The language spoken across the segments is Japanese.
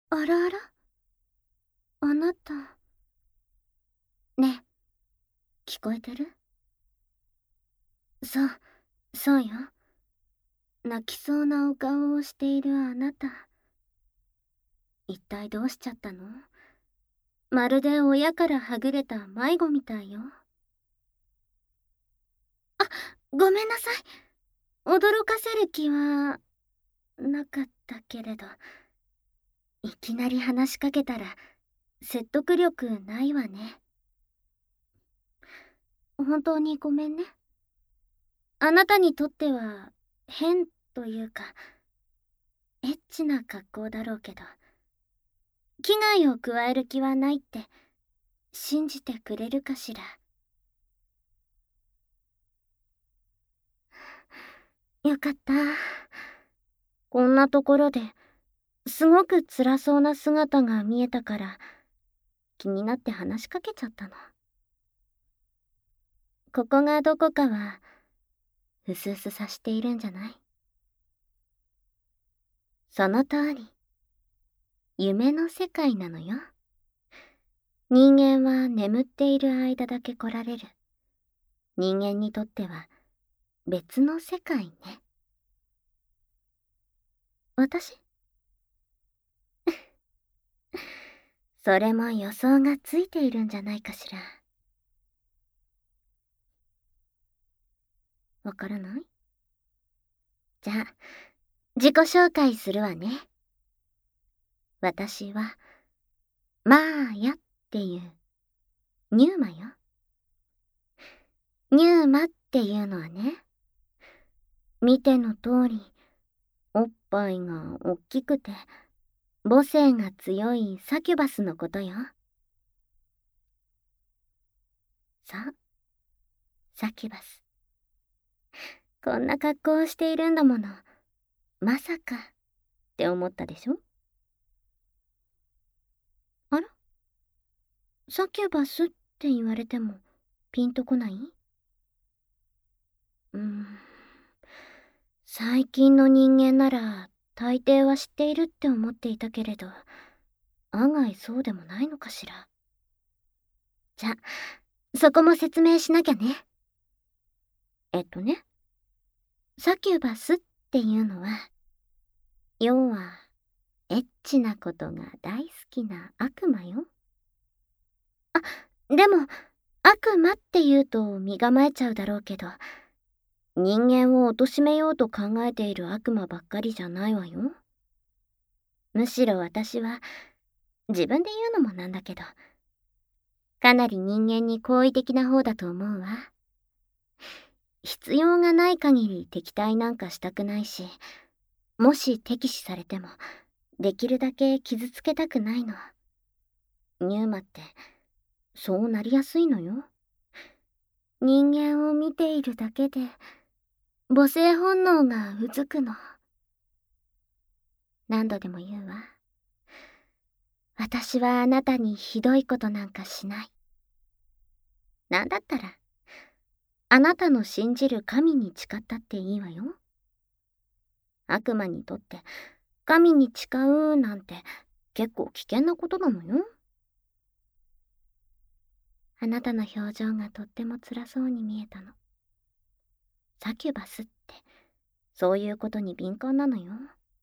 あらあら、あなた。ねえ、聞こえてる？そう、そうよ。泣きそうなお顔をしているあなた。一体どうしちゃったの？まるで親からはぐれた迷子みたいよ。ごめんなさい。驚かせる気はなかったけれど、いきなり話しかけたら説得力ないわね。本当にごめんね。あなたにとっては変というか、エッチな格好だろうけど、危害を加える気はないって信じてくれるかしら。よかった。こんなところですごく辛そうな姿が見えたから気になって話しかけちゃったの。ここがどこかはうすうす察しているんじゃない？その通り。夢の世界なのよ。人間は眠っている間だけ来られる。人間にとっては別の世界ね。私？それも予想がついているんじゃないかしら。わからない？じゃあ、自己紹介するわね。私は、マーヤっていう、ニューマよ。ニューマっていうのはね、見ての通り、おっぱいがおっきくて、母性が強いサキュバスのことよ。そう、サキュバス。こんな格好をしているんだもの。まさかって思ったでしょ？あら？サキュバスって言われてもピンとこない？うーん。最近の人間なら大抵は知っているって思っていたけれど、案外そうでもないのかしら。じゃ、そこも説明しなきゃね。ね、サキュバスっていうのは、要は、エッチなことが大好きな悪魔よ。でも、悪魔って言うと身構えちゃうだろうけど、人間を貶めようと考えている悪魔ばっかりじゃないわよ。むしろ私は、自分で言うのもなんだけど、かなり人間に好意的な方だと思うわ。必要がない限り敵対なんかしたくないし、もし敵視されても、できるだけ傷つけたくないの。ニューマって、そうなりやすいのよ。人間を見ているだけで、母性本能がうずくの。何度でも言うわ。私はあなたにひどいことなんかしない。なんだったら、あなたの信じる神に誓ったっていいわよ。悪魔にとって神に誓うなんて結構危険なことなのよ。あなたの表情がとっても辛そうに見えたの。サキュバスってそういうことに敏感なのよ。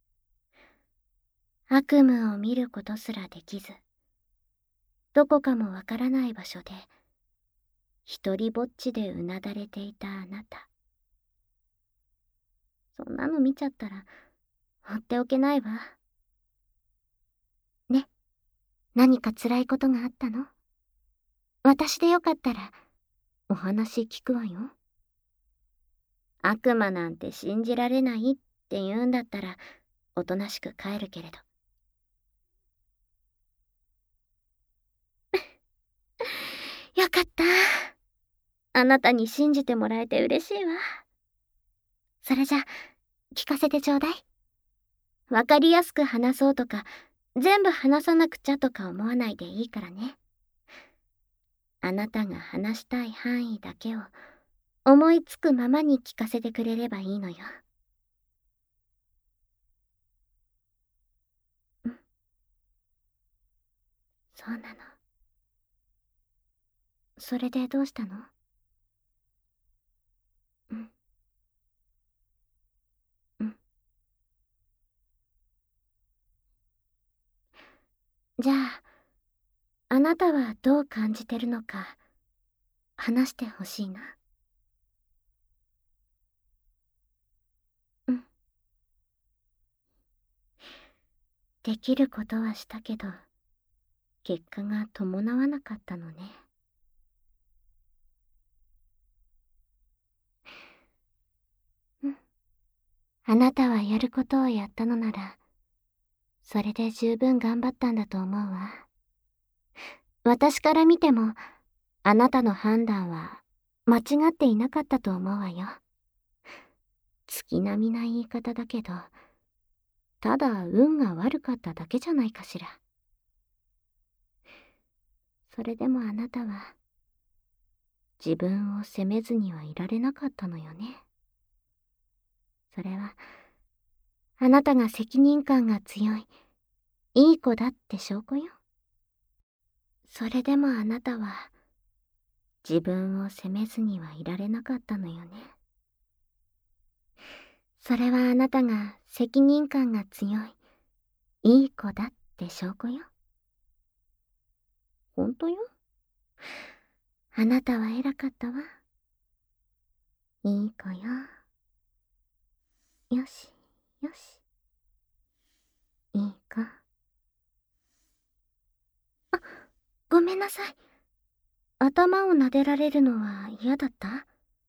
悪夢を見ることすらできず、どこかもわからない場所で一人ぼっちでうなだれていたあなた。そんなの見ちゃったら放っておけないわ。ね、何か辛いことがあったの？私でよかったらお話聞くわよ。悪魔なんて信じられないって言うんだったらおとなしく帰るけれど。よかった。あなたに信じてもらえて嬉しいわ。それじゃ、聞かせてちょうだい。わかりやすく話そうとか、全部話さなくちゃとか思わないでいいからね。あなたが話したい範囲だけを思いつくままに聞かせてくれればいいのよ。ん？ そうなの。それでどうしたの？うん。うん。じゃあ、あなたはどう感じてるのか、話してほしいな。うん。できることはしたけど、結果が伴わなかったのね。うん。あなたはやることをやったのなら、それで十分頑張ったんだと思うわ。私から見ても、あなたの判断は間違っていなかったと思うわよ。月並みな言い方だけど、ただ運が悪かっただけじゃないかしら。それでもあなたは、自分を責めずにはいられなかったのよね。それは、あなたが責任感が強い、いい子だって証拠よ。それでもあなたは、自分を責めずにはいられなかったのよね。それはあなたが責任感が強い、いい子だって証拠よ。ほんとよ。あなたは偉かったわ。いい子よ。よし、よし。いい子。ごめんなさい。頭を撫でられるのは嫌だった？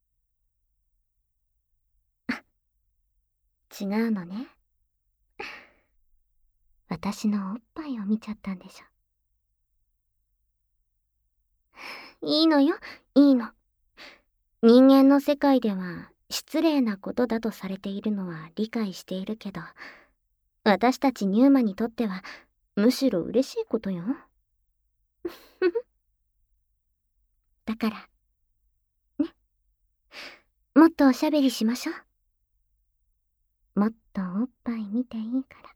違うのね。私のおっぱいを見ちゃったんでしょ。いいのよ、いいの。人間の世界では失礼なことだとされているのは理解しているけど、私たちニューマにとってはむしろ嬉しいことよ。だから、ね。もっとおしゃべりしましょう。もっとおっぱい見ていいから。